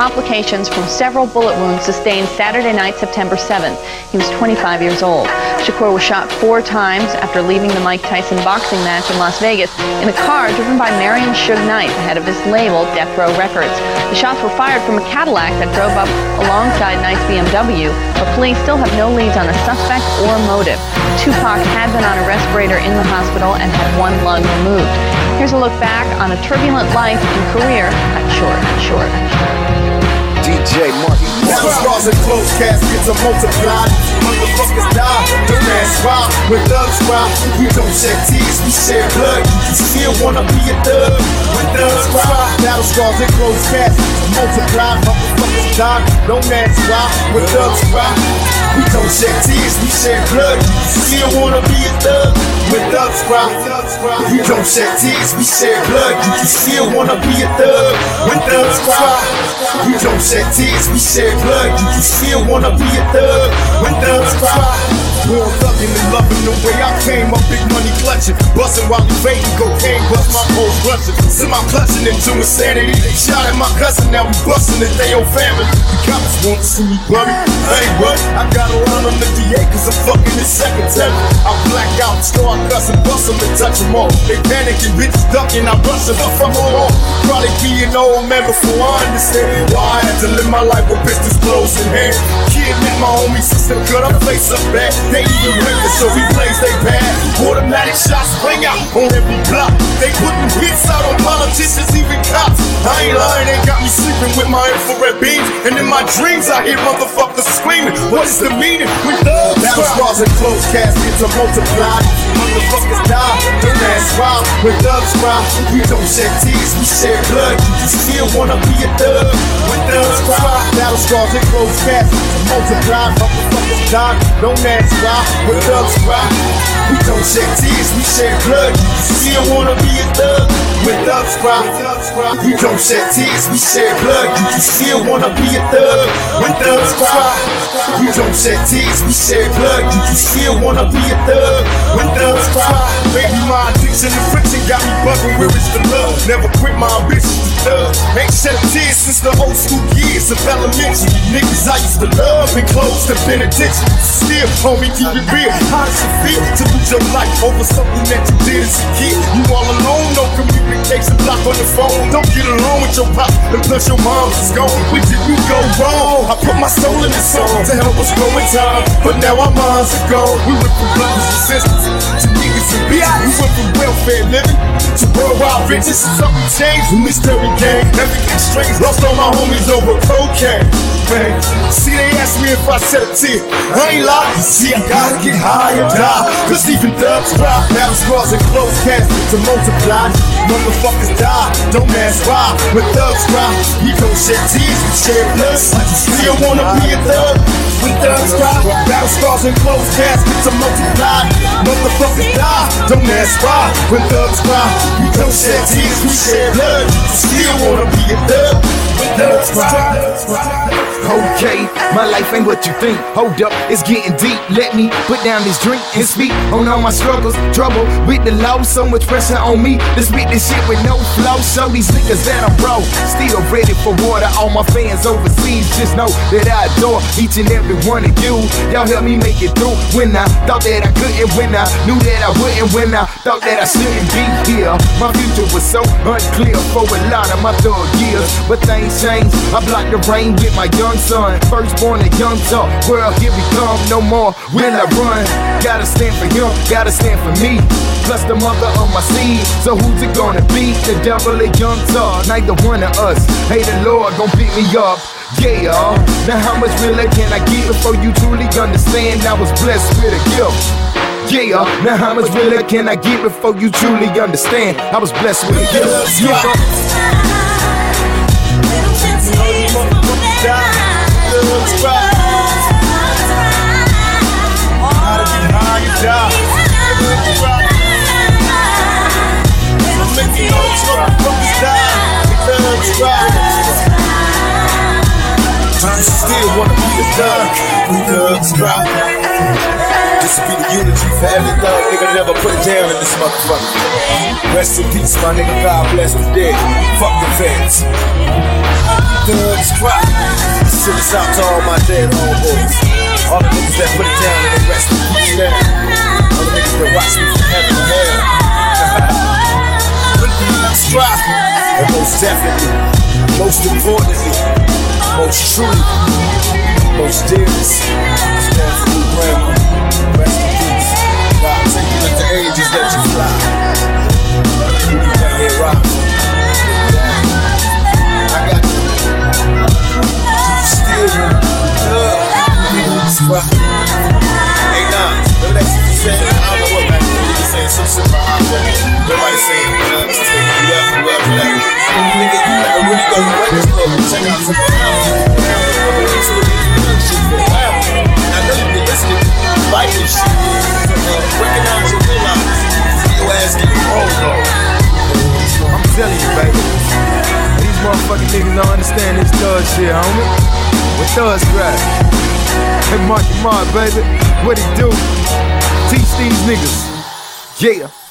complications from several bullet wounds sustained Saturday night, September 7th. He was 25 years old. Shakur was shot 4 times after leaving the Mike Tyson boxing match in Las Vegas in a car driven by Marion Suge Knight ahead of his label, Death Row Records. The shots were fired from a Cadillac that drove up alongside Knight's BMW, but police still have no leads on the suspect or motive. Tupac had been on a respirator in the hospital and had 1 lung removed. Here's a look back on a turbulent life and career cut short. DJ Mark. Scars and closed caskets are multiplied. Motherfuckers die, don't ask why. When thugs cry, we don't shed tears, we share blood. You still wanna be a thug. When thugs cry, battle scars and closed caskets are multiplied. Motherfuckers die, don't ask why. When thugs cry, we don't shed tears, we share blood. You still wanna be a thug. When thugs cry, we don't shed tears, we share blood. You still wanna be a thug. When thugs cry, we don't shed tears, we share blood. You still wanna be a thug. When thugs cry, born thuggin' and loving the way I came up, big money clutching, bustin' while you fading cocaine, bust my whole clutching. Some I'm clutching into insanity. Shot at my cousin, now we bustin' at they old family. The cops want to see me bummy. Hey, what? I got around on the DA cause I'm fucking his secretary. I black out, start cussing, bust them and touch them all. They panicking, bitches ducking, I rush them, I fuck them all. Probably be an old man before I understand why I had to live my life with pistols close in hand. Kid met my homie sister, cut her face up bad. They even raped us, so we blaze they bad. Automatic shots ring out on every block. They putting hits out on politicians, even cops. I ain't lying, they got me sleeping with my infrared beams. And in my dreams I hear motherfuckers screaming. What is the meaning? We thugs battle scars and closed caskets are multiplied. Motherfuckers die, don't ask why. When thugs cry, we don't shed tears, we share blood. You still wanna be a thug. When thugs cry, battle scars and closed caskets are multiplied. Motherfuckers die, don't ask why. When thugs cry, we don't shed tears, we share blood. You still wanna be a thug. When thugs cry, we don't shed tears, we share blood. You still wanna be a thug. When thugs cry, we don't shed tears, we share blood. You still wanna be a thug. When thugs cry, baby, my addiction to friction got me bugging. Where is the love? Never quit my ambition to thug. Ain't shed a tear since the old school years of elementary. Niggas I used to love and close the benediction. Still, homie, keep it real. How does it feel to lose your life over something that you did as a kid? You all alone, no communication, block on the phone. Don't get along with your pop, and plus your mom's is gone. Where did you go wrong? I put my soul in this song to help us grow in time, but now our minds are gone. We went from brothers and sisters to niggas and bitches. We went from welfare living to worldwide riches. Something changed when we stirring gang. Everything strange, lost all my homies over cocaine. Man, see they asked me if I shed a tear. I ain't lying, see I gotta get high and die. Cause even thugs cry, battle scars and closed caskets are multiplied. Motherfuckers die, don't ask why. When thugs cry, we don't shed tears, we share blood. Still wanna be a thug. When thugs cry, battle scars and closed caskets are multiplied. Motherfuckers die, don't ask why. When thugs cry, we don't shed tears, we share blood. Still wanna be a thug. When thugs cry. Okay, my life ain't what you think. Hold up, it's getting deep. Let me put down this drink and speak on all my struggles. Trouble with the law, so much pressure on me to spit this shit with no flow. Show these niggas that I'm broke, still ready for water. All my fans overseas, just know that I adore each and every one of you. Y'all help me make it through when I thought that I couldn't, when I knew that I wouldn't, when I thought that I shouldn't be here. My future was so unclear for a lot of my thug years, but things changed. I blocked the rain with my young son, firstborn a young talk. World, here we come, no more will I run. Gotta stand for him, gotta stand for me, plus the mother of my seed. So who's it gonna be? The devil or young talk? Neither one of us. Hey, the Lord gon' pick me up. Yeah, now how much realer can I get before you truly understand I was blessed with a gift? Yeah, now how much realer can I get before you truly understand I was blessed with a gift? Yeah. I still wanna be a thug. Thugs cry. This will be the unity for every thug nigga never put it down in this motherfucker. Rest in peace, my nigga. God bless the dead. Fuck the feds. Thugs cry. Shouts out to all my dead homeboys. All the niggas that put it down and they rest in peace now. All the niggas that watch me from heaven to hell. Subscribe. And most definitely, most importantly, most truly, most dearest, stand for you, grandma. Rest in peace. God take you at the ages that you fly. You be down here rocking. I got you. Still love. Hey, nah, remember that shit you said? I don't know what, man. You were saying some shit about how everybody saying, whatever. Nigga, you never really go to this club and check out some I know you been listening to like this shit. Recognize and realize your ass getting old, though. I'm telling you, baby. These motherfucking niggas don't understand this thug shit, homie. What thugs grab? Hey, Marky Mark, baby. What it do? Teach these niggas. Yeah.